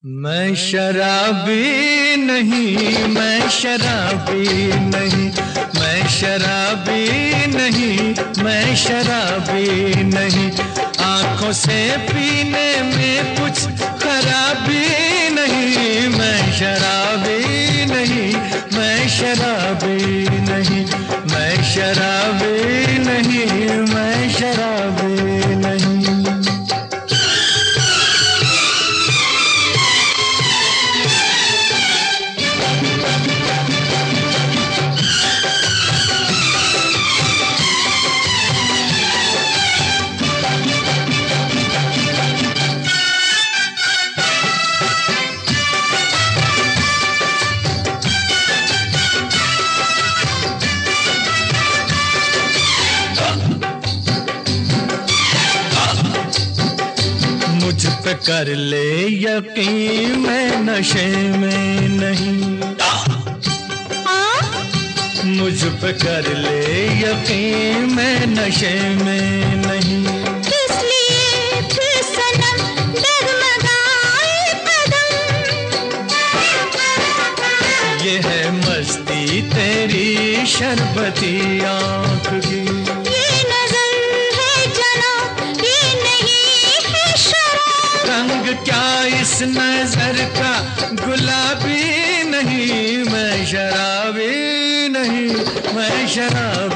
मैं शराबी नहीं, मैं शराबी नहीं, मैं शराबी नहीं, मैं शराबी नहीं। आंखों से पीने में कुछ खराबी नहीं। मैं शराबी नहीं, मैं शराबी नहीं, मैं शराबी नहीं, मैं शराबी नहीं। मुझ पे कर ले यकीन, मैं नशे में नहीं। मुझ पे कर ले यकीन, मैं नशे में नहीं। किस लिए फिर सनम डगमगाए कदम। ये है मस्ती तेरी शरबती आँख की। रंग क्या इस नजर का गुलाबी नहीं। मैं शराबी नहीं, मैं शराबी